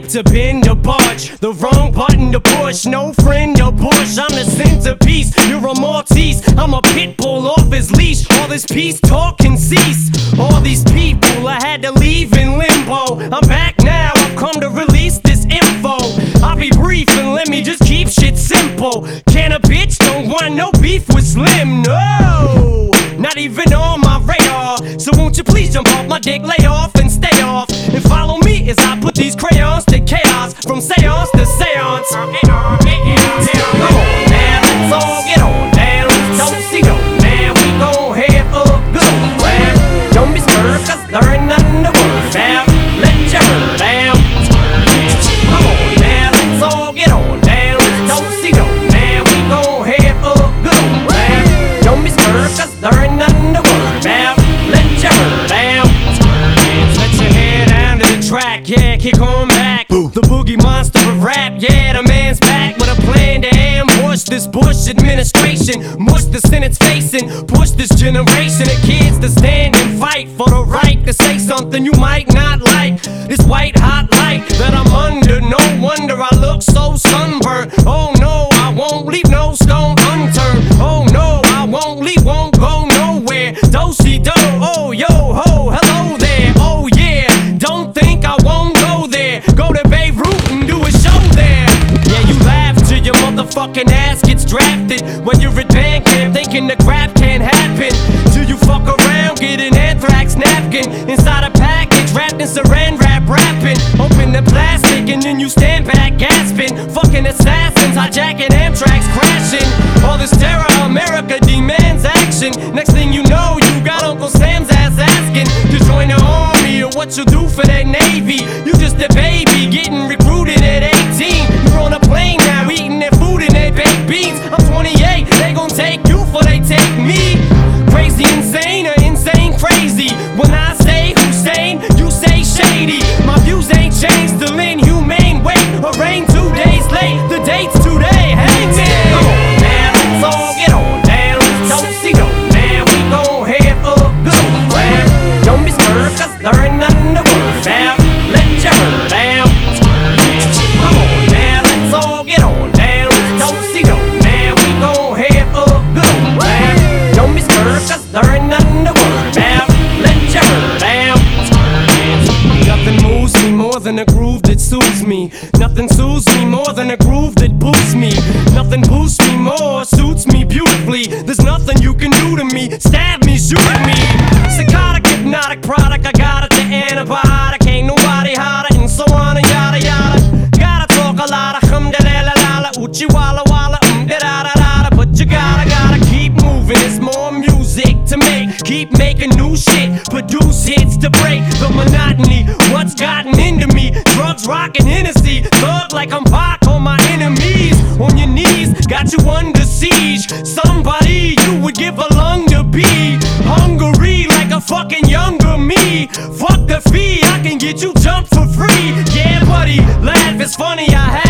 to bend or budge, the wrong button to push. No friend to push, I'm the centerpiece. You're a Maltese, I'm a pit bull off his leash. All this peace talk can cease. All these people I had to leave in limbo. I'm back now, I've come to release this info. I'll be brief and let me just keep shit simple. Can a bitch don't want no beef with Slim? No, not even on my radar. So won't you please jump off my dick, lay off and stay off, and follow me as I put these crayons to chaos, from seance to seance. Come on now, let's all get on down. Don't see no man, we gon' have a good old laugh. Don't be scared, cause there ain't nothing to worry about. Let your hair down. Come on now, let's all get on down. Don't see no man, we gon' have a good old laugh. Don't be scared, cause there ain't nothing to worry about. Let your hair down. Let your hair down to the track, yeah, kick on back. The boogie monster of rap, yeah, the man's back with a plan to ambush this Bush administration, mush the Senate's facing, push this generation of kids to stand and fight for the right to say something you might not like. This white hot light that I'm under, no wonder I look so sunburned. Oh no, I won't leave no stone unturned. Oh no, I won't leave, won't go nowhere. Do-si-do, oh yo ho, hello there. Oh yeah, don't think I won't go there. Go to Beirut and do a show there. Yeah, you laugh till your motherfucking ass gets drafted when you're at band camp thinking the crap can't happen. Till you fuck around, get an anthrax napkin inside a package wrapped in saran wrap, rapping. Open the plastic and then you stand back gasping. Fucking assassins hijacking Amtrak's crashing. All this terror, America demands action. Next thing you know, you got Uncle Sam's ass asking to join the army or what you do for that Navy. You just a baby getting recruited at 18. You're on a plane now eating their food and their baked beans. I'm 28, they gon' take you for they take me. Crazy insane or insane crazy. When I say Hussein, you say shady. My views ain't changed, still inhumane. Wait, or rain 2 days late, the date's today. Hey man, come on now, let's all get on down. Don't see no man, we gon' have a good old laugh. Don't be scared, cause there ain't nothing to worry about. Let your hair down. Come on now, let's all get on down. Don't see no man, we gon' have a good old laugh. Don't be scared, cause there ain't nothing to worry about. Let your hair down. Nothing moves me more than a groove that soothes me. Nothing soothes me more than a groove that boosts me. Nothing boosts me more, suits me beautifully. There's nothing you can do to me. Stab me, shoot at me. Psychotic, hypnotic product, I got it, the antibiotic. Ain't nobody hotter, and so on and yada yada. Gotta talk a lot of hum-da-la-la-la, uchi walla walla, da-da-da-da. But you gotta keep moving. There's more music to make. Keep making new shit, produce hits to break the monotony. What's gotten into me? Drugs, rockin' Hennessy, thug like I'm Pac on my enemies. On your knees, got you under siege. Somebody you would give a lung to be. Hungry like a fucking younger me. Fuck the fee, I can get you jumped for free. Yeah buddy, laugh, it's funny, I have